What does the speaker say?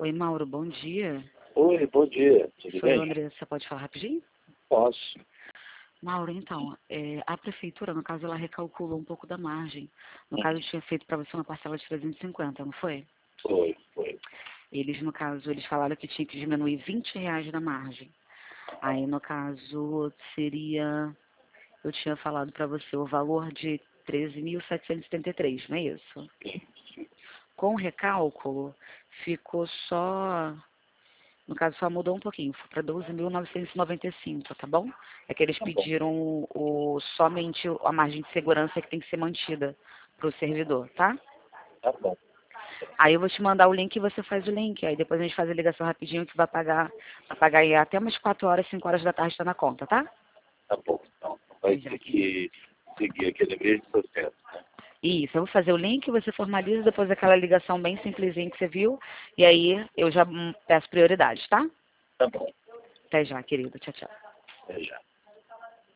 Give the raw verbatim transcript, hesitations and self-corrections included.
Oi, Mauro, bom dia. Oi, bom dia. Tudo Sou eu, bem? Andressa. Você pode falar rapidinho? Posso. Mauro, então, é, a prefeitura, no caso, ela recalculou um pouco da margem. No caso, eu tinha feito para você uma parcela de trezentos e cinquenta, não foi? Foi, foi. Eles, no caso, eles falaram que tinha que diminuir vinte reais da margem. Aí, no caso, seria... Eu tinha falado para você o valor de treze mil setecentos e setenta e três, não é isso? Com o recálculo, ficou só... No caso, só mudou um pouquinho, foi para doze mil novecentos e noventa e cinco, tá bom? É que eles Tá bom. pediram o, o- somente a margem de segurança que tem que ser mantida para o servidor, tá? Tá bom. Aí eu vou te mandar o link e você faz o link. Aí depois a gente faz a ligação rapidinho que vai pagar, vai pagar aí até umas quatro horas, cinco horas da tarde está na conta, tá? Tá bom. Então, vai Até já, ter querido. que seguir aquele mesmo processo, né? Isso, eu vou fazer o link, você formaliza depois aquela ligação bem simplesinha que você viu. E aí eu já hum, peço prioridade, tá? Tá bom. Até já, querido. Tchau, tchau. Até já.